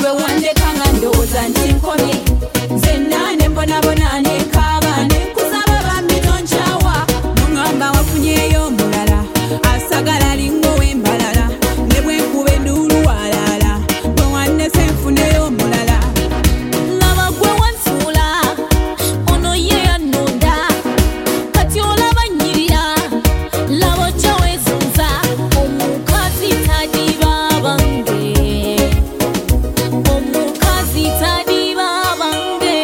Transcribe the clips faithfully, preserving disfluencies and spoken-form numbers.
gwe wandeka nga ndowooza nti nkomye nzenna ne mbonabona ne kaaba ne nkusaba bambi tonkyawa noŋŋamba wafunyeeyo omulala asagala lingo w'embalala ne bwe nkuba enduulu walaala gwe wannese nfuneyo omulala laba gwe wansuula ono ye yannonda kati olaba nnyirira laba ojja weezunza omukazi tadiba bange omukazi tadiba bange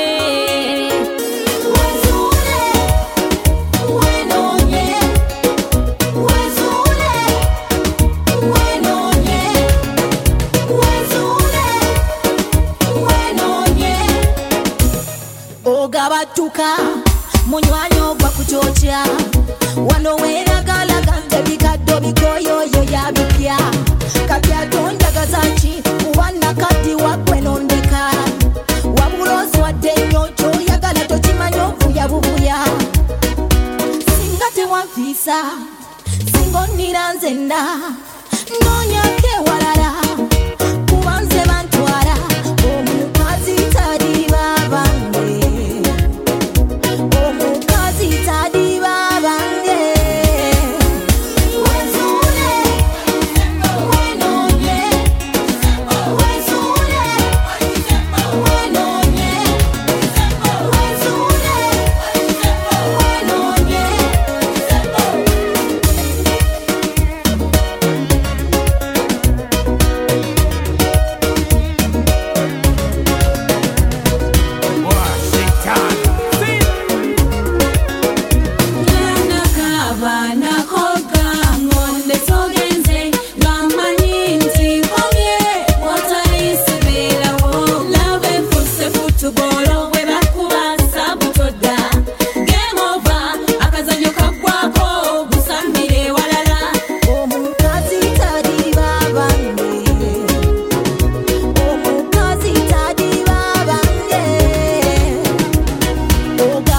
wezuule wenoonye wezuule wenoonye wezuule wenoonye ogabattuka munywanyi ogwa kukyokya wano weeragalaga nte bikaddo bikoyoyo yabipya kapya tonjagaza ki kuwanakaddi waggwe nondeka wabula oswadde nnyo kyoyagala tokimanya ovuya buvuya singa tewanfiisa singa onnira nzenna noonyako ewalala kuba nze bantwala omukazi tadiba bange omukazi tadiba bange wezuule wenoonye wezuule wenoonye wezuule wenoonye Washington. Yanakaaba nakoga ngonde sogenze ngamanyi nti nkomye wataliisibeerawo laba enfuuse futubolo bwe bakuba sabutodda game over akazanyo kaggwako busambire ewalala omukazi tadiba bange omukazi tadiba bange